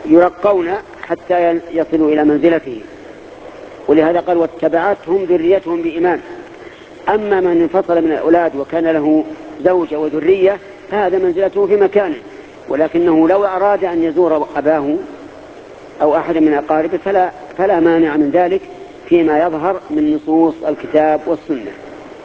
يرقون حتى يصلوا إلى منزلته، ولهذا قال واتبعتهم ذريتهم بإيمان. أما من انفصل من الأولاد وكان له زوجة وذرية فهذا منزلته في مكانه، ولكنه لو أراد أن يزور أباه أو أحد من أقاربه فلا مانع من ذلك فيما يظهر من نصوص الكتاب والسنة.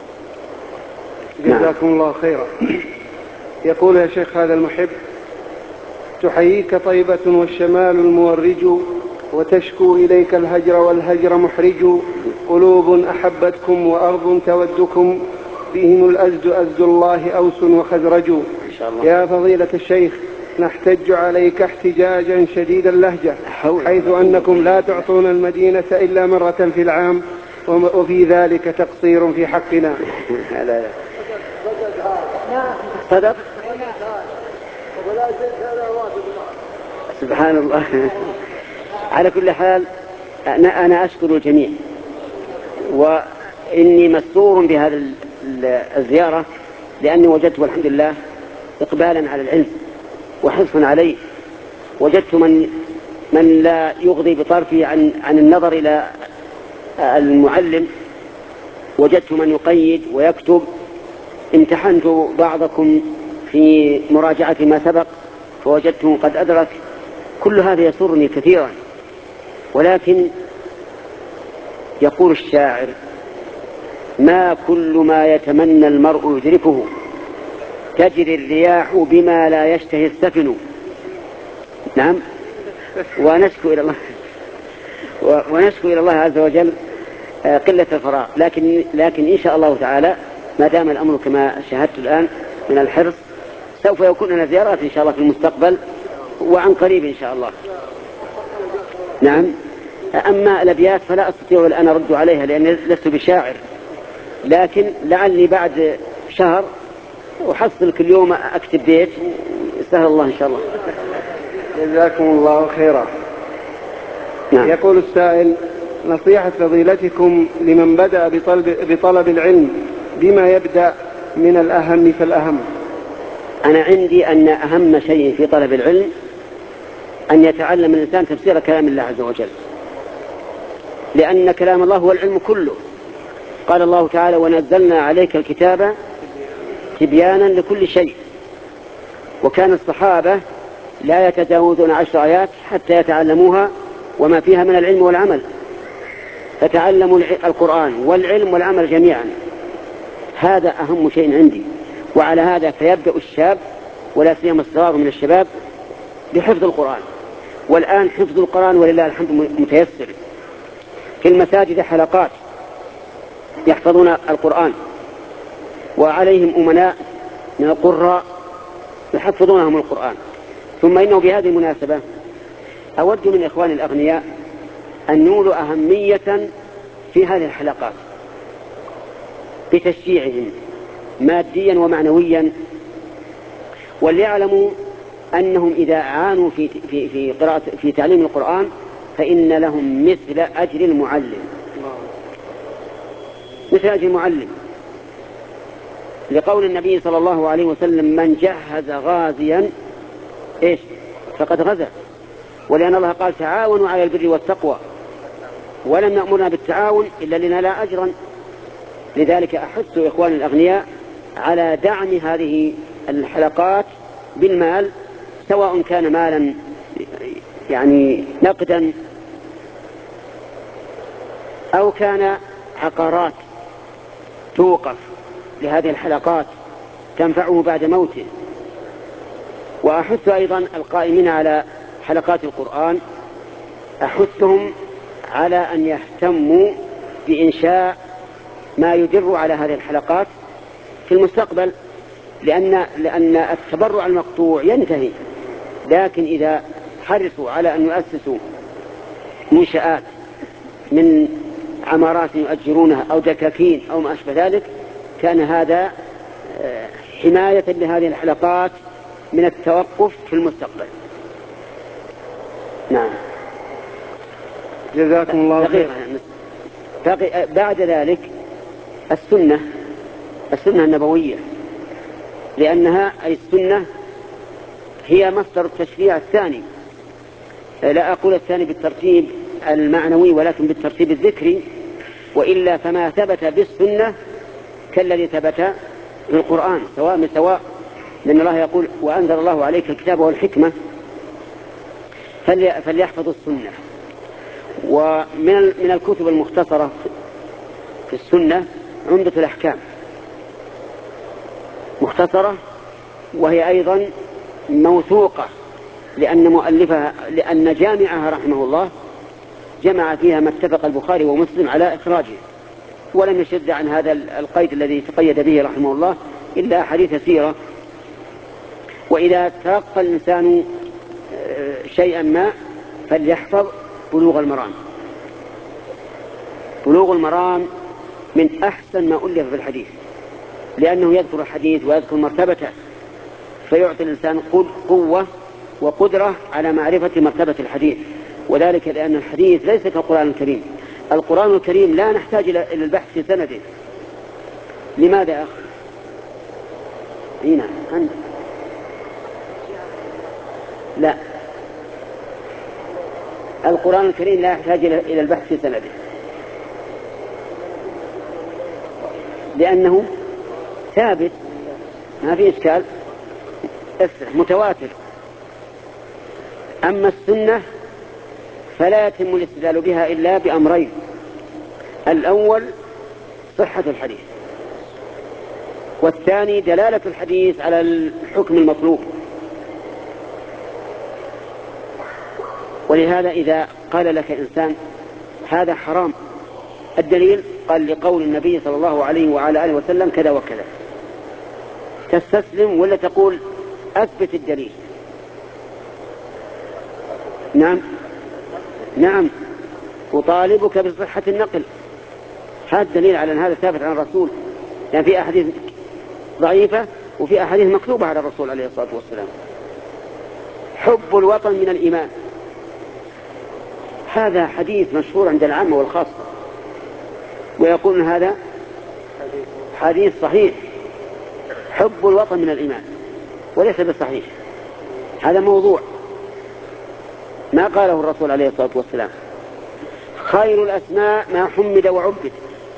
جزاكم الله خيرا. يقول يا شيخ هذا المحب: تحييك طيبة والشمال المورج، وتشكو إليك الهجر والهجر محرج، قلوب أحبتكم وأرض تودكم، بهم الأزد أزد الله أوس وخزرج. يا فضيلة الشيخ، نحتج عليك احتجاجا شديد اللهجة، حيث أنكم لا تعطون المدينة إلا مرة في العام، وفي ذلك تقصير في حقنا. صدق. سبحان الله. على كل حال أنا أشكر الجميع، وإني مسرور بهذا الزيارة، لأني وجدت والحمد لله إقبالا على العلم وحرصا عليه. وجدت من لا يغضي بطرفه عن النظر إلى المعلم، وجدت من يقيد ويكتب. امتحنت بعضكم في مراجعة ما سبق فوجدته قد أدرك. كل هذا يسرني كثيرا، ولكن يقول الشاعر: ما كل ما يتمنى المرء يدركه، تجري الرياح بما لا يشتهي السفن. نعم. ونشكو إلى الله عز وجل قلة الفراغ، لكن إن شاء الله تعالى ما دام الأمر كما شاهدت الآن من الحرص سوف يكون لنا زيارات إن شاء الله في المستقبل وعن قريب إن شاء الله. نعم. أما الأبيات فلا أستطيع الآن أرد عليها لأني لست بشاعر، لكن لعلي بعد شهر أحصل كل يوم أكتب بيت، سهل الله إن شاء الله. جزاكم الله خيرا. نعم. يقول السائل: نصيحة فضيلتكم لمن بدأ بطلب العلم، بما يبدأ من الأهم فالأهم؟ أنا عندي أن أهم شيء في طلب العلم أن يتعلم الإنسان تفسير كلام الله عز وجل، لأن كلام الله هو العلم كله. قال الله تعالى: ونزلنا عليك الكتاب تبيانا لكل شيء. وكان الصحابة لا يتجاوزون 10 آيات حتى يتعلموها وما فيها من العلم والعمل، فتعلموا القرآن والعلم والعمل جميعا. هذا أهم شيء عندي. وعلى هذا فيبدأ الشاب ولا سيما الصغار من الشباب بحفظ القرآن. والآن حفظ القرآن ولله الحمد متيسر. في المساجد حلقات يحفظون القرآن، وعليهم أمناء من القراء يحفظونهم القرآن. ثم إنه بهذه المناسبة أود من إخواني الأغنياء أن يولوا أهمية في هذه الحلقات بتشجيعهم ماديا ومعنويا، وليعلموا أنهم إذا عانوا في قراءة في تعليم القرآن فإن لهم مثل أجر المعلم، مثل أجر المعلم، لقول النبي صلى الله عليه وسلم: من جهز غازيا فقد غزا. ولأن الله قال: تعاونوا على البر والتقوى، ولم يأمرنا بالتعاون إلا لنا لا أجرا. لذلك أحث إخواني الأغنياء على دعم هذه الحلقات بالمال، سواء كان مالا يعني نقدا أو كان عقارات توقف لهذه الحلقات تنفعه بعد موته. وأحث أيضا القائمين على حلقات القرآن، أحثهم على أن يهتموا بإنشاء ما يدر على هذه الحلقات في المستقبل، لأن التبرع المقطوع ينتهي. لكن إذا حرصوا على أن يؤسسوا منشآت من عمارات يؤجرونها أو دكاكين أو ما أشبه ذلك، كان هذا حماية لهذه الحلقات من التوقف في المستقبل. نعم. جزاكم الله خير. بعد ذلك السنة النبوية، لأنها أي السنة هي مصدر التشريع الثاني، لا أقول الثاني بالترتيب المعنوي ولكن بالترتيب الذكري، وإلا فما ثبت بالسنة كالذي ثبت في القرآن سواء من سواء، لأن الله يقول وأنزل الله عليك الكتاب والحكمة، فليحفظوا السنة. ومن الكتب المختصرة في السنة عمدة الأحكام، مختصرة وهي أيضا موثوقة، لأن جامعها رحمه الله جمع فيها ما اتفق البخاري ومسلم على إخراجه، ولم يشد عن هذا القيد الذي تقيد به رحمه الله إلا أحاديث سيرة. وإذا تلقى الإنسان شيئا ما فليحفظ بلوغ المرام. بلوغ المرام من أحسن ما ألف في الحديث، لأنه يذكر الحديث ويذكر مرتبته، فيعطي الإنسان قوة وقدرة على معرفة مرتبة الحديث. وذلك لأن الحديث ليس كالقرآن الكريم. القرآن الكريم لا نحتاج إلى البحث في سنده. لماذا يا أخي؟ هنا أنت لا، القرآن الكريم لا يحتاج إلى البحث في سنده، لأنه ثابت ما في إشكال، متواتر. أما السنة فلا يتم الاستدلال بها إلا بأمرين: الأول صحة الحديث، والثاني دلالة الحديث على الحكم المطلوب. ولهذا إذا قال لك إنسان هذا حرام، الدليل قال لقول النبي صلى الله عليه وعلى آله وسلم كذا وكذا، تستسلم ولا تقول أثبت الدليل؟ نعم أطالبك بصحة النقل. هذا الدليل على أن هذا ثابت عن الرسول، يعني في أحاديث ضعيفة وفي أحاديث مكتوبة على الرسول عليه الصلاة والسلام. حب الوطن من الإيمان، هذا حديث مشهور عند العامة والخاصة، ويقول هذا حديث صحيح. حب الوطن من الإيمان وليس بالصحيح، هذا موضوع ما قاله الرسول عليه الصلاة والسلام. خير الأسماء ما حمد وعبد،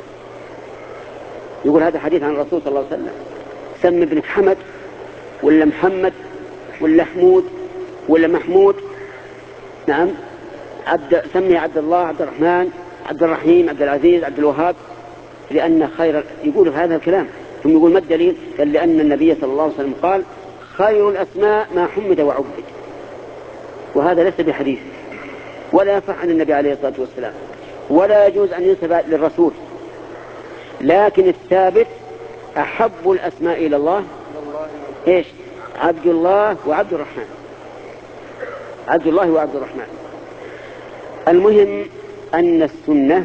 يقول هذا حديث عن الرسول صلى الله عليه وسلم. سمي ابنك حمد ولا محمد ولا حمود ولا محمود، نعم، سمي عبد الله، عبد الرحمن، عبد الرحيم، عبد العزيز، عبد الوهاب، لأن خير. يقول هذا الكلام، ثم يقول ما الدليل؟ قال لأن النبي صلى الله عليه وسلم قال خير الأسماء ما حمد وعبد، وهذا ليس بحديث ولا يصح عن النبي عليه الصلاة والسلام، ولا يجوز أن ينسب للرسول. لكن الثابت أحب الأسماء إلى الله إيش؟ عبد الله وعبد الرحمن، عبد الله وعبد الرحمن. المهم أن السنة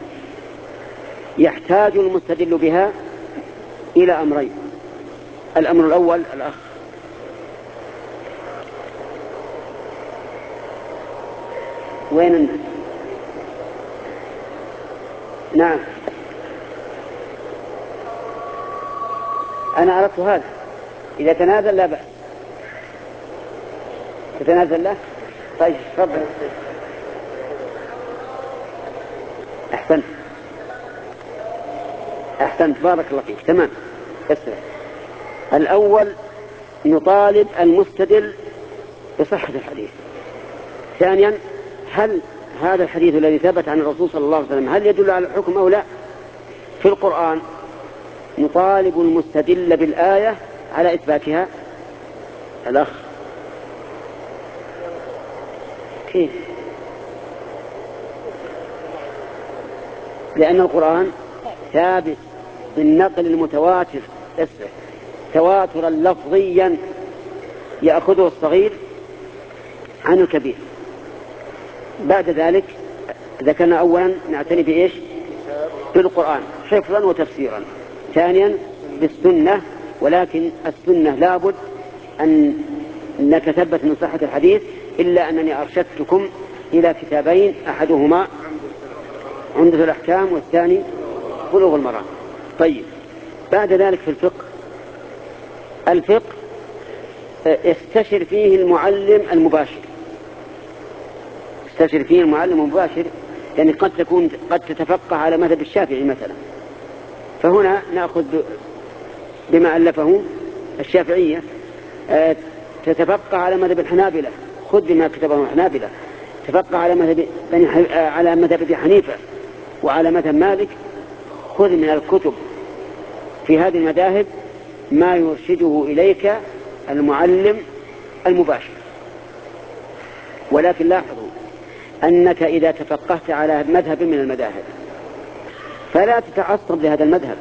يحتاج المستدل بها إلى أمرين: الأمر الأول الأخ وين؟ نعم أنا أردت هذا، إذا تنازل لا بأس. تتنازل له؟ طيب تفضل. أحسنت بارك الله فيك، تمام. الأول نطالب المستدل بصحة الحديث. ثانيا هل هذا الحديث الذي ثبت عن الرسول صلى الله عليه وسلم هل يدل على الحكم أو لا؟ في القرآن نطالب المستدل بالآية على إثباتها. الأخ كيف؟ لأن القرآن ثابت بالنقل المتواتر، تواترا لفظيا يأخذه الصغير عن الكبير. بعد ذلك ذكرنا أولا نعتني بإيش؟ بالقرآن حفظا وتفسيرا. ثانيا بالسنة، ولكن السنة لابد أنك تثبت من صحة الحديث، إلا أنني أرشدتكم إلى كتابين: أحدهما عمدة الأحكام والثاني بلوغ المرام. طيب بعد ذلك في الفقه استشر فيه المعلم المباشر، تستشرفين المعلم مباشر، يعني قد تتفقه على مذهب الشافعي مثلا، فهنا نأخذ بما ألفه الشافعية. تتفقه على مذهب الحنابلة، خذ بما كتبه الحنابلة. تفقه على مذهب ابي حنيفة وعلى مذهب مالك، خذ من الكتب في هذه المذاهب ما يرشده إليك المعلم المباشر. ولكن لاحظوا أنك إذا تفقهت على مذهب من المذاهب فلا تتعصب لهذا المذهب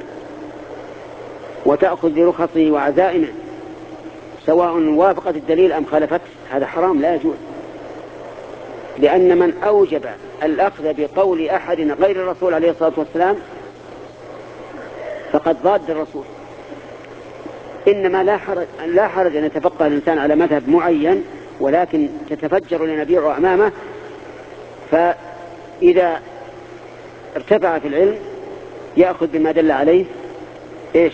وتأخذ برخصه وعزائمه سواء وافقت الدليل أم خالفت، هذا حرام لا يجوز. لأن من أوجب الأخذ بقول أحد غير الرسول عليه الصلاة والسلام فقد ضاد الرسول. إنما لا حرج أن يتفقه الإنسان على مذهب معين، ولكن تتفجر لنبيع أمامه، فإذا ارتفع في العلم يأخذ بما دل عليه إيش؟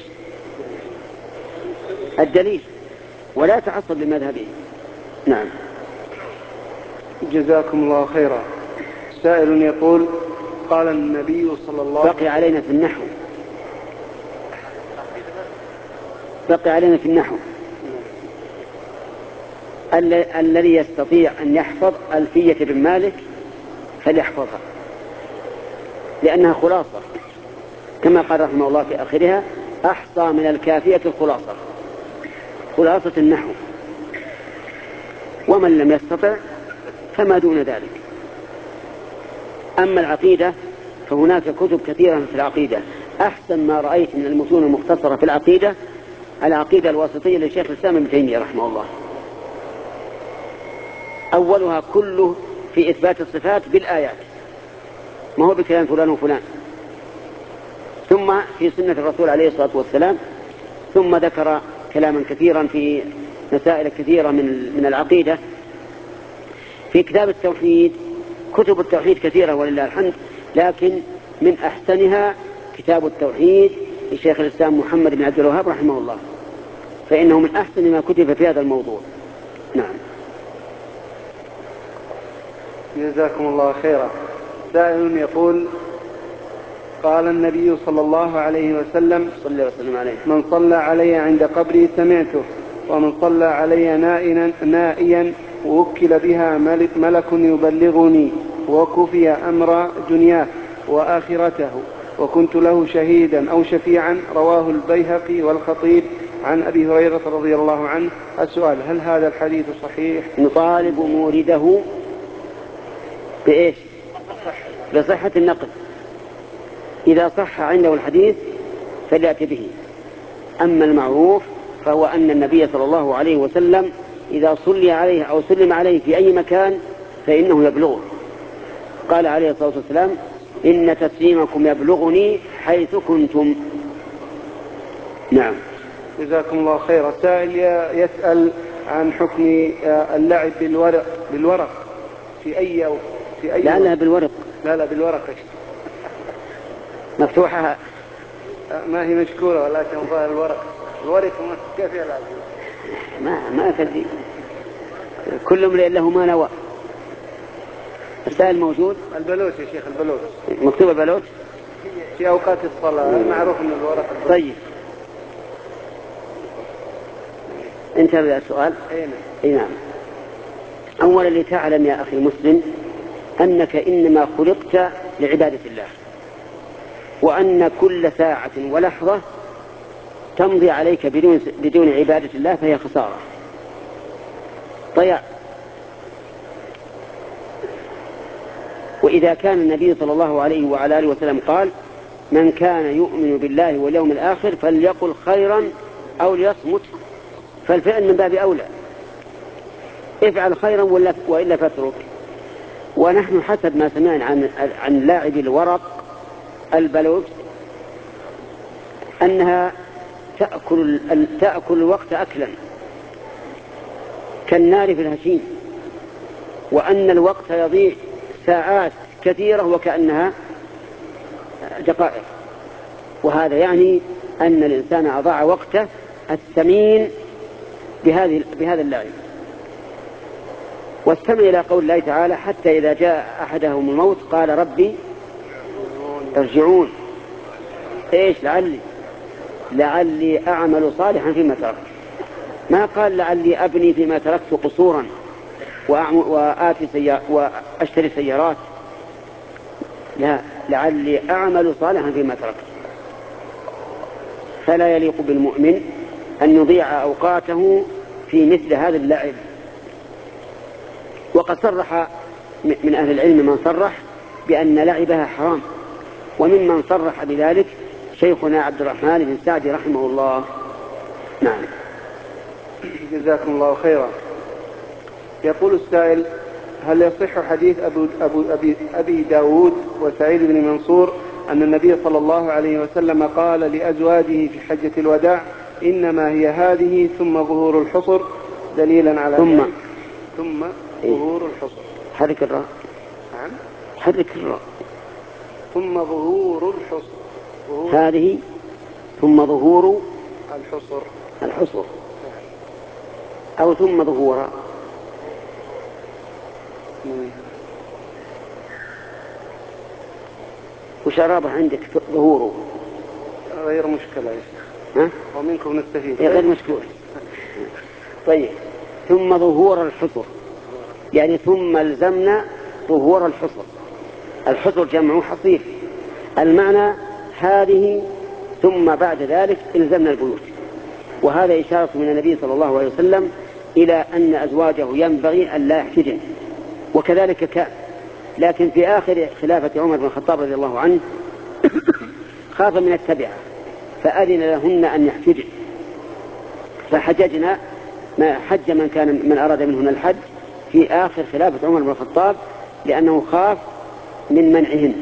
الدليل، ولا تعصب لمذهبه. نعم. جزاكم الله خيرا. سائل يقول: قال النبي صلى الله عليه وسلم. بقي علينا في النحو الذي يستطيع أن يحفظ ألفية بن مالك فليحفظها، لأنها خلاصة كما قال رحمه الله في آخرها: أحصى من الكافية خلاصة النحو. ومن لم يستطع فما دون ذلك. أما العقيدة فهناك كتب كثيرة في العقيدة. أحسن ما رأيت من المتون المختصرة في العقيدة الواسطية لشيخ الإسلام ابن تيمية رحمه الله. أولها كله في إثبات الصفات بالآيات، ما هو بكلام فلان وفلان، ثم في سنة الرسول عليه الصلاة والسلام، ثم ذكر كلاما كثيرا في مسائل كثيرة من العقيدة. في كتاب التوحيد، كتب التوحيد كثيرة ولله الحمد، لكن من أحسنها كتاب التوحيد لشيخ الإسلام محمد بن عبد الوهاب رحمه الله، فإنه من أحسن ما كتب في هذا الموضوع. نعم. جزاكم الله خيرا. سائل يقول: قال النبي صلى الله عليه وسلم: من صلى علي عند قبري سمعته، ومن صلى علي نائيا ووكل بها ملك يبلغني، وكفي أمر دنياه وآخرته، وكنت له شهيدا أو شفيعا. رواه البيهقي والخطيب عن أبي هريرة رضي الله عنه. السؤال: هل هذا الحديث صحيح؟ نطالب مورده بإيش؟ بصحة النقل. إذا صح عنده الحديث فليأتي به. أما المعروف فهو أن النبي صلى الله عليه وسلم إذا صلي عليه أو سلم عليه في أي مكان فإنه يبلغه. قال عليه الصلاة والسلام: إن تسليمكم يبلغني حيث كنتم. نعم. جزاكم الله خيرا. سائل يسأل عن حكم اللعب بالورق في أي لا بالورق. لا بالورق مفتوحة، ما هي مشكورة ولكن ظاهر الورق كيف يلعب؟ ما تدري، كل امرئ له ما نوى. السائل موجود. البلوش يا شيخ، البلوش مكتوب البلوش في أوقات الصلاة، معروف أن الورق البلوش. طيب انتبه السؤال. اي نعم. اولا لتعلم يا اخي المسلم انك انما خلقت لعبادة الله، وان كل ساعة ولحظة تمضي عليك بدون عبادة الله فهي خسارة ضياع. وإذا كان النبي صلى الله عليه وعلى آله وسلم قال: من كان يؤمن بالله واليوم الآخر فليقل خيرا أو ليصمت، فالفعل من باب أولى، افعل خيرا وإلا فاترك. ونحن حسب ما سمعنا عن لاعب الورق البلوت أنها تأكل الوقت أكلا كالنار في الهشيم، وأن الوقت يضيع ساعات كثيرة وكأنها دقائق. وهذا يعني أن الإنسان أضاع وقته الثمين بهذا اللعب. واستمع إلى قول الله تعالى: حتى إذا جاء أحدهم الموت قال ربي ارجعون. إيش؟ لعلي أعمل صالحا فيما تركت. ما قال لعلي أبني فيما تركت قصورا وأشتري سيارات، لا، لعلي أعمل صالحا فيما تركت. فلا يليق بالمؤمن أن يضيع أوقاته في مثل هذا اللعب. وقد صرح من أهل العلم من صرح بأن لعبها حرام، وممن صرح بذلك شيخنا عبد الرحمن بن سعدي رحمه الله. نعم. جزاكم الله خيرا. يقول السائل: هل يصح حديث أبي داود وسعيد بن منصور أن النبي صلى الله عليه وسلم قال لأزواجه في حجة الوداع: إنما هي هذه ثم ظهور الحصر، دليلا على ثم ظهور الحصر؟ حرك الراء. نعم، حرك الراء. ثم ظهور الحصر. هذه ثم ظهور الحصر أو ثم ظهورا. وش رابح عندك ظهوره؟ غير مشكلة يا شيخ، ومنكم نستفيد. غير مشكلة. طيب، ثم ظهور الحصر يعني ثم الزمنا ظهور الحصر. الحصر جمع حصير، المعنى هذه ثم بعد ذلك الزمنا البيوت. وهذا إشارة من النبي صلى الله عليه وسلم إلى أن أزواجه ينبغي أن لا يحتجن، وكذلك كان. لكن في آخر خلافة عمر بن الخطاب رضي الله عنه خاف من التبعة فأذن لهن أن يحتجن، فحججنا ما حج من أراد منهن الحج في آخر خلافة عمر بن الخطاب، لأنه خاف من منعهن.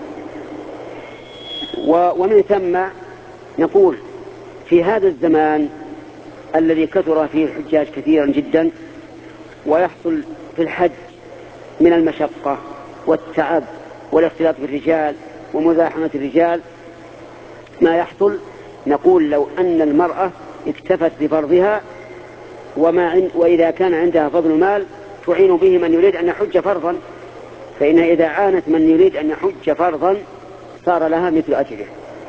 ومن ثم نقول في هذا الزمان الذي كثر فيه الحجاج كثيرا جدا، ويحصل في الحج من المشقة والتعب والاختلاط بالرجال ومزاحمة الرجال ما يحصل، نقول لو أن المرأة اكتفت بفرضها وإذا كان عندها فضل مال تعين به من يريد أن يحج فرضا، فإنها إذا عانت من يريد أن يحج فرضا صار لها مثل أجره،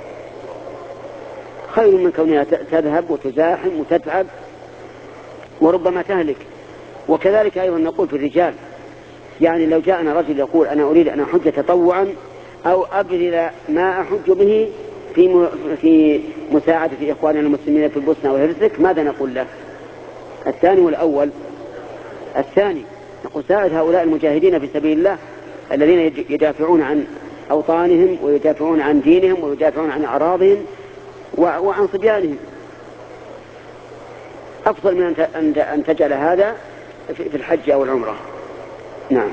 خير من كونها تذهب وتزاحم وتتعب وربما تهلك. وكذلك أيضا نقول في الرجال، يعني لو جاءنا رجل يقول أنا أريد أن أحج تطوعا أو أبذل ما أحج به في مساعدة إخواننا المسلمين في البوسنة والهرسك، ماذا نقول له؟ الثاني والأول؟ الثاني، نقول ساعد هؤلاء المجاهدين في سبيل الله الذين يدافعون عن أوطانهم ويدافعون عن دينهم ويدافعون عن أعراضهم وعن صبيانهم، أفضل من أن تجعل هذا في الحج أو العمرة. نعم.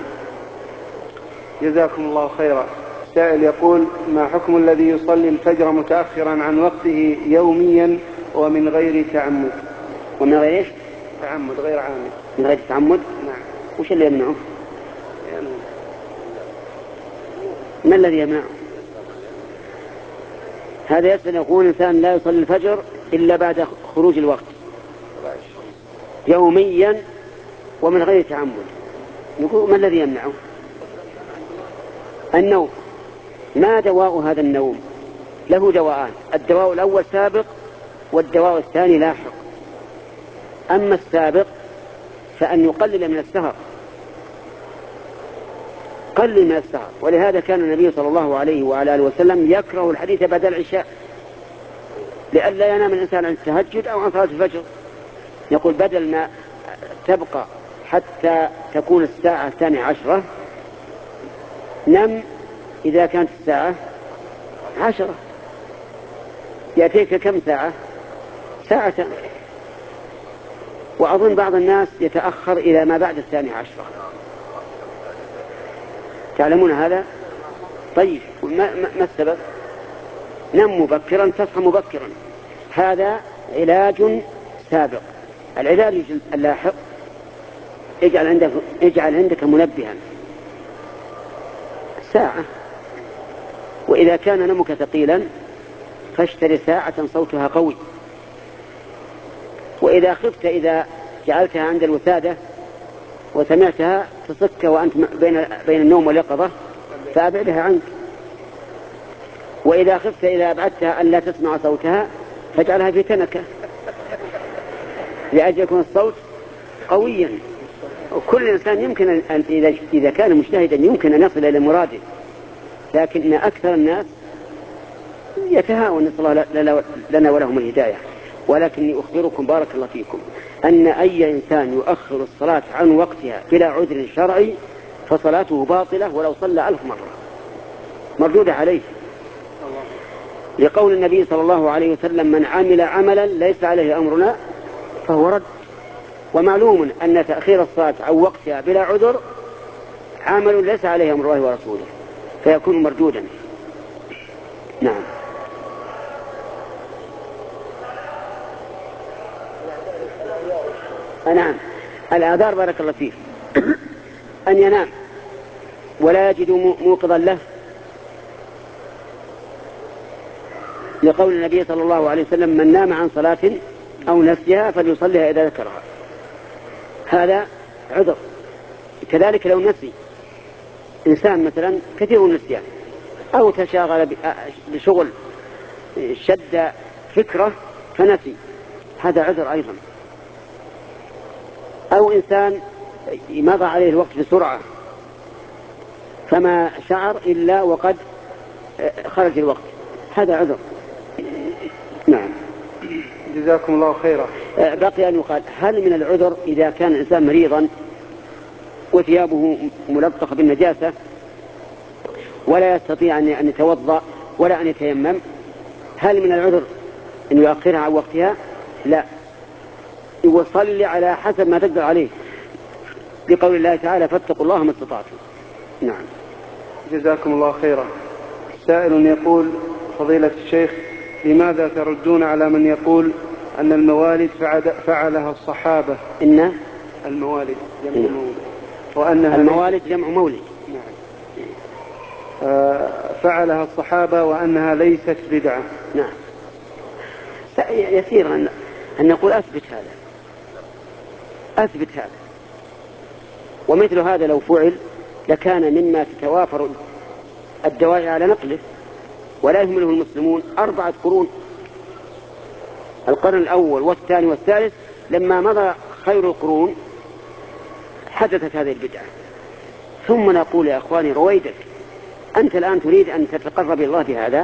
جزاكم الله خيرا. سائل يقول: ما حكم الذي يصلي الفجر متأخرا عن وقته يوميا ومن غير تعمد؟ ومن غير تعمد، غير عامد. من غير تعمد؟ نعم. وش اللي يمنعه؟ ما الذي يمنعه؟ هذا يسأل يقول: إنسان لا يصلي الفجر إلا بعد خروج الوقت يوميا ومن غير تعمد، نقول ما الذي يمنعه؟ النوم. ما دواء هذا النوم؟ له دواءان، الدواء الأول سابق والدواء الثاني لاحق. أما السابق فأن يقلل من السهر، قلل من السهر. ولهذا كان النبي صلى الله عليه وعلى آله وسلم يكره الحديث بعد العشاء لئلا ينام الإنسان عن التهجد أو عن صلاة الفجر. يقول بدل ما تبقى حتى تكون الساعة 12 نم إذا كانت الساعة 10، يأتيك كم ساعة؟ ساعة. وأظن بعض الناس يتأخر إلى ما بعد 12، تعلمون هذا؟ طيب، ما السبب؟ نم مبكرا تصحى مبكرا، هذا علاج سابق. العلاج اللاحق اجعل عندك منبها ساعة، وإذا كان نومك ثقيلا فاشتري ساعة صوتها قوي. وإذا خفت إذا جعلتها عند الوسادة وسمعتها تصك وأنت بين النوم واليقظة فأبعدها عنك. وإذا خفت إذا أبعدتها أن لا تسمع صوتها فاجعلها في تنكة لأجل يكون الصوت قويا. وكل إنسان يمكن أن إذا كان مجتهدا يمكن أن يصل إلى مراده، لكن أكثر الناس يتهاون، نسأل الله لنا ولهم الهداية. ولكني أخبركم بارك الله فيكم أن أي إنسان يؤخر الصلاة عن وقتها بلا عذر شرعي فصلاته باطلة ولو صلى 1000 مرة مردودة عليه، لقول النبي صلى الله عليه وسلم: من عمل عملا ليس عليه أمرنا فهو رد. ومعلوم أن تأخير الصلاة عن وقتها بلا عذر عمل ليس عليه أمر الله ورسوله فيكون مردودا. نعم. نعم. الآذار بارك الله فيه أن ينام ولا يجد موقظا له، لقول النبي صلى الله عليه وسلم: من نام عن صلاة أو نسيها فليصليها إذا ذكرها. هذا عذر. كذلك لو نسي إنسان مثلا كثير النسيان أو تشاغل بشغل شد فكرة فنسي، هذا عذر أيضا. أو إنسان مضى عليه الوقت بسرعة فما شعر إلا وقد خرج الوقت، هذا عذر. نعم. جزاكم الله خيرا. بقي أن يقال: هل من العذر إذا كان الإنسان مريضا وثيابه ملطخة بالنجاسة ولا يستطيع أن يتوضأ ولا أن يتيمم، هل من العذر أن يؤخرها عن وقتها؟ لا، يصلي على حسب ما تقدر عليه، بقول الله تعالى: فاتقوا الله ما استطعتم. نعم. جزاكم الله خيرا. سائل يقول: فضيلة الشيخ، لماذا تردون على من يقول أن الموالد فعلها الصحابة؟ إن الموالد جمع مولد، وأنها الموالد جمع مولد. نعم. فعلها الصحابة وأنها ليست بدعة. نعم. يسير أن نقول أثبت هذا، ومثل هذا لو فعل لكان مما تتوافر الدواعي على نقله، ولا يهمله المسلمون 4 قرون، القرن الأول والثاني والثالث، لما مضى خير القرون حدثت هذه البدعة. ثم نقول: يا أخواني رويدك، أنت الآن تريد أن تتقرب إلى الله بهذا؟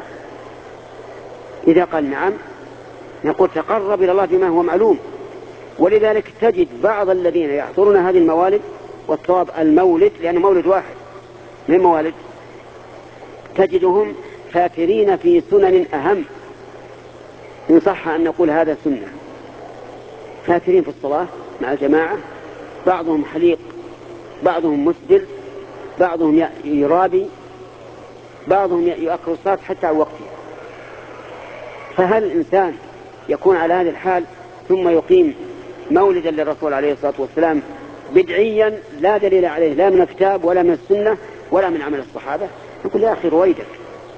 إذا قال نعم نقول: تقرب إلى الله بما هو معلوم. ولذلك تجد بعض الذين يحضرون هذه الموالد، والصواب المولد لأنه مولد واحد من موالد، تجدهم فاكرين في سنن أهم، إن صح أن نقول هذا سنة، فاكرين في الصلاة مع الجماعة، بعضهم حليق، بعضهم مسدل، بعضهم يرابي، بعضهم يؤخر الصلاة حتى عن وقتها. فهل الإنسان يكون على هذه الحال ثم يقيم مولدا للرسول عليه الصلاة والسلام بدعيا لا دليل عليه لا من الكتاب ولا من السنة ولا من عمل الصحابة؟ نقول: يا أخي رويدك،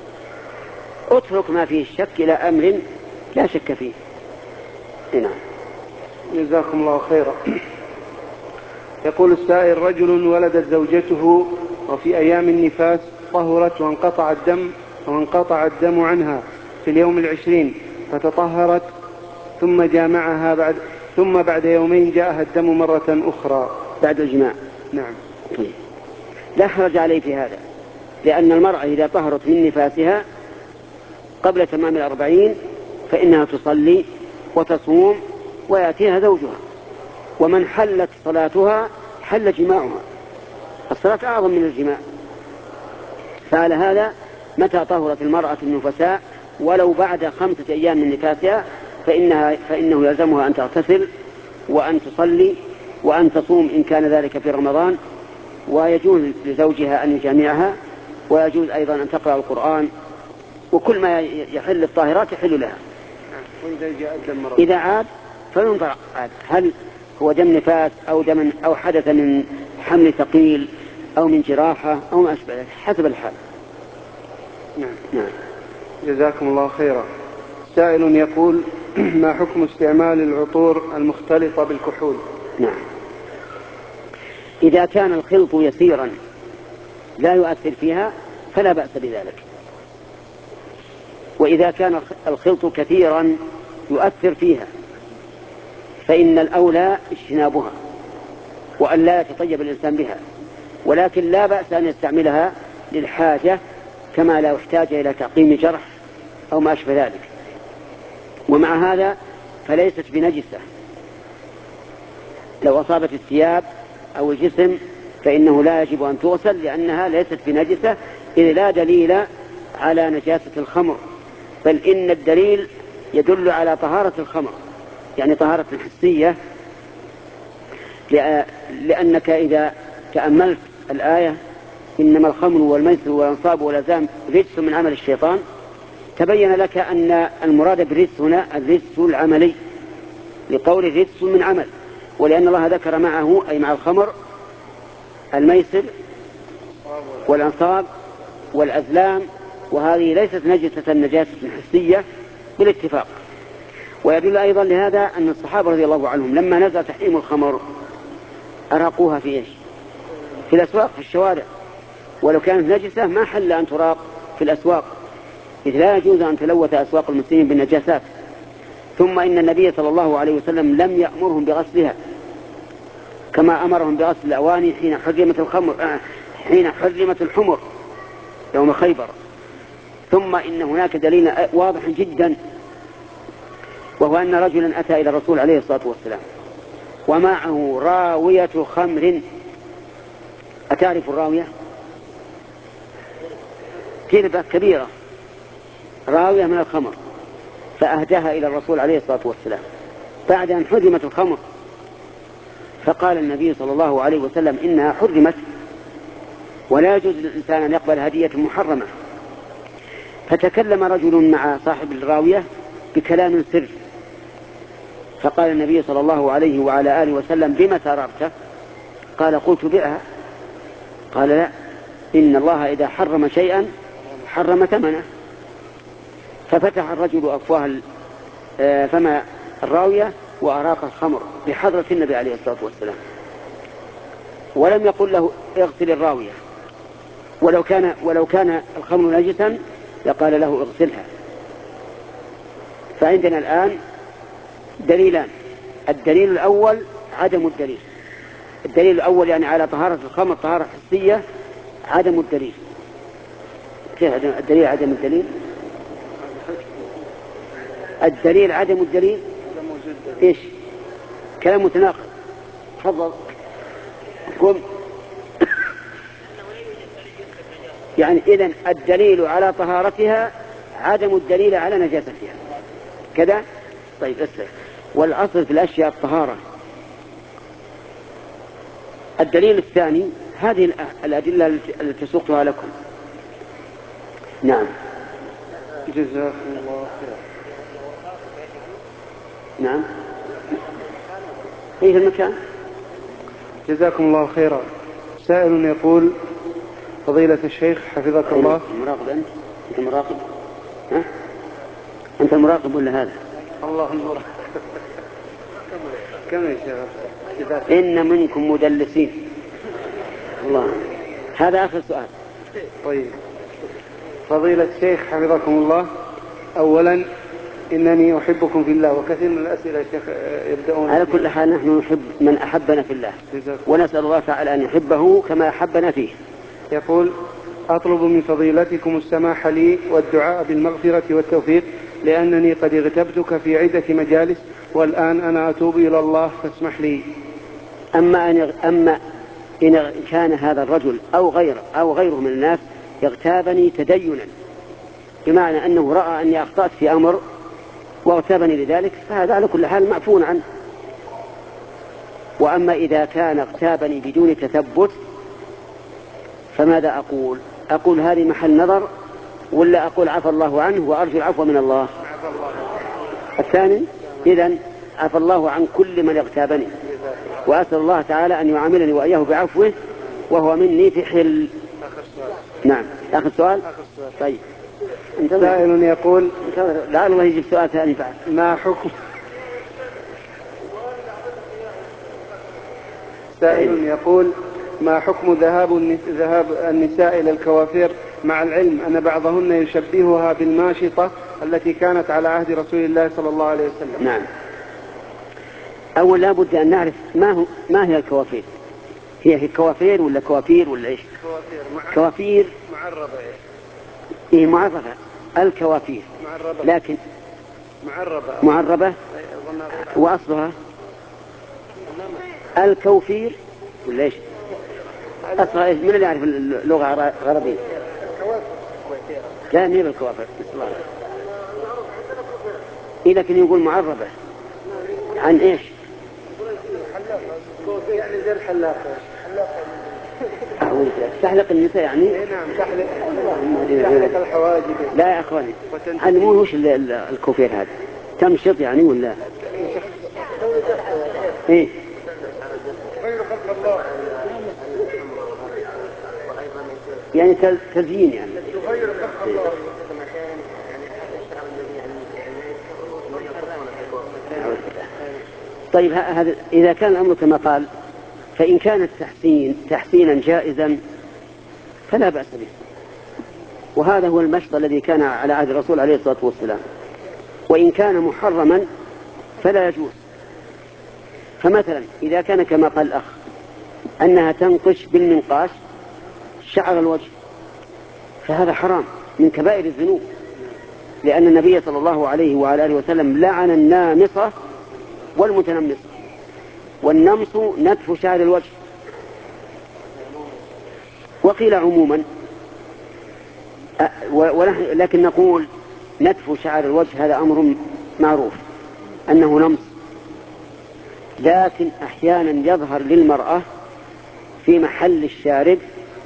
اترك ما فيه الشك إلى أمر لا شك فيه. نعم. جزاكم الله خيرا. يقول السائل: رجل ولدت زوجته وفي أيام النفاس طهرت وانقطع الدم عنها في اليوم 20، فتطهرت ثم جامعها ثم بعد يومين جاءها الدم مرة أخرى بعد الجماع. نعم. لا حرج عليه في هذا، لأن المرأة إذا طهرت من نفاسها قبل تمام 40 فإنها تصلي وتصوم ويأتيها زوجها، ومن حلت صلاتها حل جماعها، الصلاة أعظم من الجماع. فعلى هذا متى طهرت المرأة النفساء ولو بعد 5 أيام من نفاسها فإنه يلزمها أن تغتسل وأن تصلي وأن تصوم إن كان ذلك في رمضان، ويجوز لزوجها أن يجامعها، ويجوز أيضا أن تقرأ القرآن، وكل ما يحل الطاهرات يحل لها. وإذا جاء الدم مرة إذا عاد فينظر هل هو دم نفاس أو حدث من حمل ثقيل أو من جراحة أو ما أشبه ذلك حسب الحال. نعم. جزاكم الله خيرا. سائل يقول: ما حكم استعمال العطور المختلطة بالكحول؟ نعم. إذا كان الخلط يسيرا لا يؤثر فيها فلا بأس بذلك، وإذا كان الخلط كثيرا يؤثر فيها فإن الأولى اجتنابها وأن لا يتطيب الإنسان بها، ولكن لا بأس أن يستعملها للحاجة كما لا يحتاج إلى تعقيم جرح أو ما أشبه ذلك. ومع هذا فليست بنجسة، لو أصابت الثياب أو الجسم فإنه لا يجب أن تغسل لأنها ليست بنجسة، إذ لا دليل على نجاسة الخمر، بل إن الدليل يدل على طهارة الخمر، يعني طهارة حسية، لأنك إذا تأملت الآية إنما الخمر والميسر والأنصاب والأزلام رجس من عمل الشيطان، تبين لك أن المراد بالرجس هنا الرجس العملي، لقول رجس من عمل، ولأن الله ذكر معه أي مع الخمر الميسر والأنصاب والأزلام، وهذه ليست نجسة نجاسة حسية بالاتفاق. ويدل أيضا لهذا أن الصحابة رضي الله عنهم لما نزل تحريم الخمر أراقوها في إيش؟ في الأسواق، في الشوارع، ولو كانت نجسة ما حل أن تراق في الأسواق، إذ لا يجوز أن تلوث أسواق المسلمين بالنجاسات. ثم إن النبي صلى الله عليه وسلم لم يأمرهم بغسلها كما أمرهم بغسل الأواني حين حرمت الحمر يوم خيبر. ثم إن هناك دليل واضح جدا، وهو أن رجلا أتى إلى الرسول عليه الصلاة والسلام ومعه راوية خمر. أتعرف الراوية؟ كلبة كبيرة راوية من الخمر، فأهداها إلى الرسول عليه الصلاة والسلام بعد أن حرمت الخمر، فقال النبي صلى الله عليه وسلم إنها حرمت ولا يجوز للإنسان أن يقبل هدية محرمة. فتكلم رجل مع صاحب الراوية بكلام سر، فقال النبي صلى الله عليه وعلى آله وسلم بما سررت؟ قال قلت بها. قال لا، إن الله إذا حرم شيئا حرم ثمنه. ففتح الرجل أفواه فم الراوية وأراق الخمر بحضرة النبي عليه الصلاة والسلام، ولم يقل له اغسل الراوية، ولو كان الخمر نجسا لقال له اغسلها. فعندنا الآن دليلان: الدليل الأول عدم الدليل، الدليل الأول يعني على طهارة الخمر طهارة حسية، عدم الدليل. كيف الدليل عدم الدليل؟ الدليل عدم الدليل إيش؟ كلام متناقض. تفضل قم. يعني إذن الدليل على طهارتها عدم الدليل على نجاستها كذا. طيب اسمع، والأصل في الأشياء الطهارة. الدليل الثاني هذه الأدلة التي سقتها لكم. نعم. جزاكم الله خير. نعم، في المكان. جزاكم الله خيرا. سائل يقول: فضيلة الشيخ حفظك الله. مراقب أنت مراقب؟ ها؟ أنت المراقب ولا هذا؟ الله المراقب. كم يا شيخ؟ إن منكم مدلسين. الله، هذا آخر سؤال. طيب، فضيلة الشيخ حفظكم الله، أولا إنني أحبكم في الله، وكثير من الأسئلة شيخ يبدأون على كل حال نحن نحب من أحبنا في الله، ونسأل الله تعالى أن يحبه كما أحبنا فيه. يقول: أطلب من فضيلتكم السماح لي والدعاء بالمغفرة والتوفيق، لأنني قد اغتبتك في عدة مجالس، والآن أنا أتوب إلى الله فاسمح لي. أما إن كان هذا الرجل أو غيره من الناس يغتابني تدينا، بمعنى أنه رأى أني أخطأت في أمر واغتابني لذلك، فهذا على كل حال معفو عنه. وأما إذا كان اغتابني بدون تثبت فماذا أقول هذه محل نظر، ولا أقول عفى الله عنه وأرجو العفو من الله؟ الثاني. إذن عفى الله عن كل من اغتابني، وأسأل الله تعالى أن يعاملني وإياه بعفوه وهو مني في حل. نعم، آخر سؤال. طيب، سائل يقول: لعل الله يجيب سؤال ثاني بعد. ما حكم سائل يقول: ما حكم ذهاب النساء إلى الكوافير، مع العلم أن بعضهن يشبهها بالماشطة التي كانت على عهد رسول الله صلى الله عليه وسلم؟ نعم. أول لا بد أن نعرف ما هي الكوافير. هي كوافير ولا كوافير ولا إيش؟ كوافير معربة. إيه معربة. الكوافير معربة. لكن معربة وأصلها الكوفير ولا إيش؟ أصلها إيش؟ من اللي يعرف اللغة العربية؟ لا مين الكوافير؟ إيه لكن يقول معربة عن إيش؟ يعني زي الحلاقة. تحلق النساء يعني؟ نعم تحلق الحواجب. لا يا أخواني علمون وش الكوفير هذا؟ تمشط يعني ولا إيه؟ يعني تزيين يعني. طيب هذا إذا كان الأمر كما قال، فإن كان التحسين تحسينا جائزا فلا بأس به، وهذا هو المشط الذي كان على عهد الرسول عليه الصلاة والسلام. وإن كان محرما فلا يجوز. فمثلا إذا كان كما قال الأخ أنها تنقش بالمنقاش شعر الوجه فهذا حرام من كبائر الذنوب، لأن النبي صلى الله عليه وعلى آله وسلم لعن النامصة والمتنمصة. والنمص نتف شعر الوجه. وقيل عموما لكن نقول نتف شعر الوجه هذا أمر معروف أنه نمص، لكن أحيانا يظهر للمرأة في محل الشارب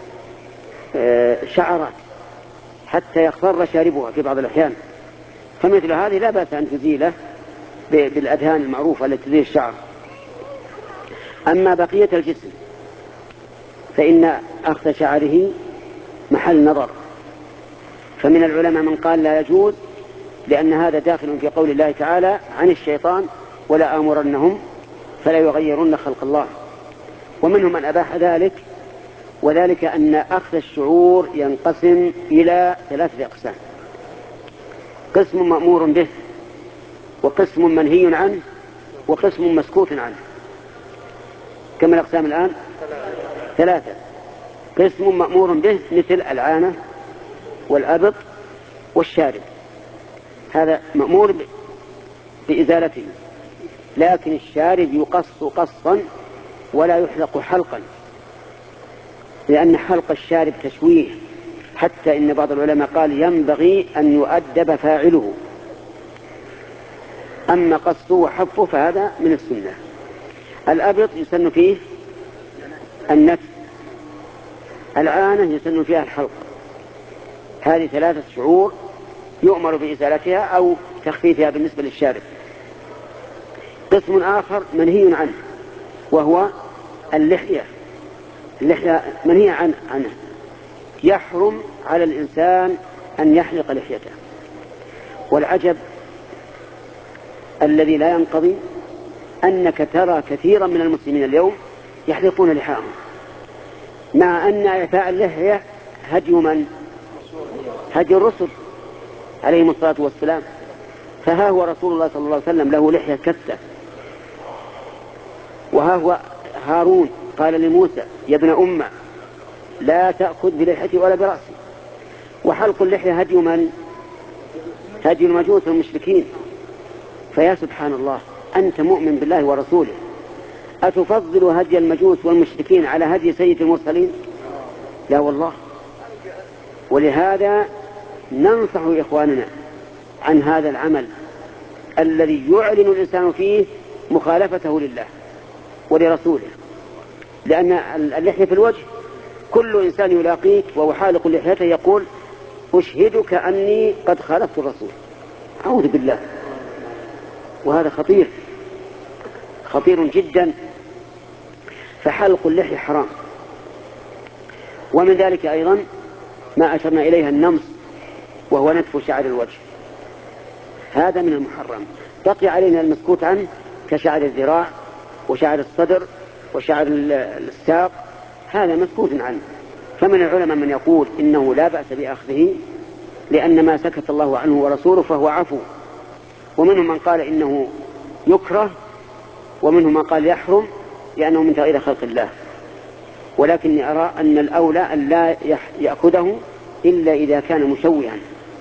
شعرات حتى يخضر شاربها في بعض الأحيان، فمثل هذه لا بأس أن تزيله بالأدهان المعروفة التي تزيل الشعر. أما بقية الجسم فإن أخذ شعره محل نظر، فمن العلماء من قال لا يجوز، لأن هذا داخل في قول الله تعالى عن الشيطان ولا آمرنهم فلا يغيرن خلق الله. ومنهم من أباح ذلك، وذلك أن أخذ الشعور ينقسم إلى 3 أقسام: قسم مأمور به، وقسم منهي عنه، وقسم مسكوت عنه. كم الأقسام الآن؟ 3. قسم مأمور به مثل العانة والأبط والشارب، هذا مأمور بإزالته، لكن الشارب يقص قصا ولا يحلق حلقا، لأن حلق الشارب تشويه، حتى إن بعض العلماء قال ينبغي أن يؤدب فاعله. أما قصه وحفه فهذا من السنة. الأبط يسن فيه النتف، العانة يسن فيها الحلق. هذه 3 شعور يؤمر بإزالتها أو تخفيفها بالنسبة للشارب. قسم آخر منهي عنه وهو اللحية منهي عنه، يحرم على الإنسان أن يحلق لحيته. والعجب الذي لا ينقضي أنك ترى كثيرا من المسلمين اليوم يحلقون لحاهم، مع أن إعفاء اللحية هدي من؟ هدي الرسل عليهم الصلاة والسلام. فها هو رسول الله صلى الله عليه وسلم له لحية كثة، وها هو هارون قال لموسى يا ابن أمة لا تأخذ بلحيتي ولا برأسي. وحلق اللحية هدي من؟ هدي المجوس والمشركين. فيا سبحان الله، أنت مؤمن بالله ورسوله، أتفضل هدي المجوس والمشركين على هدي سيد المرسلين؟ لا والله. ولهذا ننصح إخواننا عن هذا العمل الذي يعلن الإنسان فيه مخالفته لله ولرسوله، لأن اللحية في الوجه كل إنسان يلاقيك وهو حالق لحيته يقول أشهدك أني قد خالفت الرسول. أعوذ بالله. وهذا خطير جدا. فحلق اللحية حرام. ومن ذلك أيضا ما أشرنا إليها النمص، وهو نتف شعر الوجه، هذا من المحرم. بقي علينا المسكوت عنه كشعر الذراع وشعر الصدر وشعر الساق هذا مسكوت عنه. فمن العلماء من يقول إنه لا بأس بأخذه لأن ما سكت الله عنه ورسوله فهو عفو، ومنهم من قال إنه يكره، ومنهم من قال يحرم لأنه من تغيير خلق الله. ولكني أرى أن الأولى أن لا يأخذه إلا إذا كان مشوها.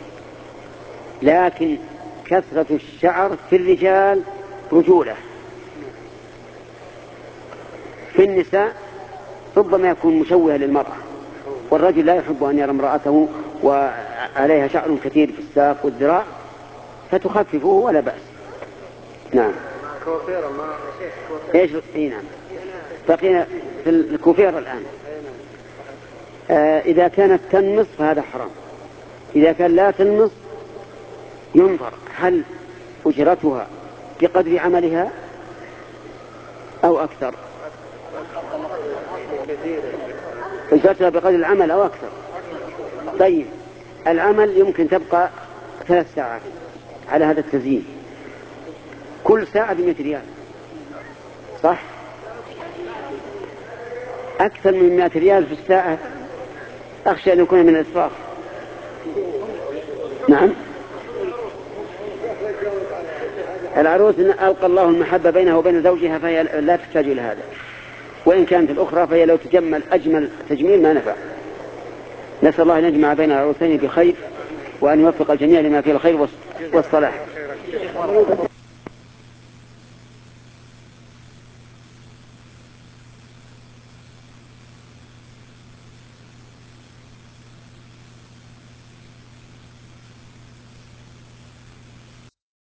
لكن كثرة الشعر في الرجال رجولة، في النساء ربما يكون مشوها للمرأة، والرجل لا يحب أن يرى امرأته وعليها شعر كثير في الساق والذراع فتخففه ولا بأس. نعم. ايش نعم. بقينا في الكوفير الآن. إذا كانت تنمص فهذا حرام. إذا كان لا تنمص ينظر هل أجرتها بقدر عملها أو أكثر. أجرتها بقدر العمل أو أكثر. طيب العمل يمكن تبقى 3 ساعات على هذا التزيين، كل ساعة ب100 ريال، صح؟ أكثر من 100 ريال في الساعة أخشى أن يكون من الإسراف. نعم. العروس ألقى الله المحبة بينها وبين زوجها فهي لا تحتاج إلى هذا، وإن كانت الأخرى فهي لو تجمل أجمل تجميل ما نفع. نسأل الله أن يجمع بين العروسين بخير وأن يوفق الجميع لما فيه الخير والصلاح.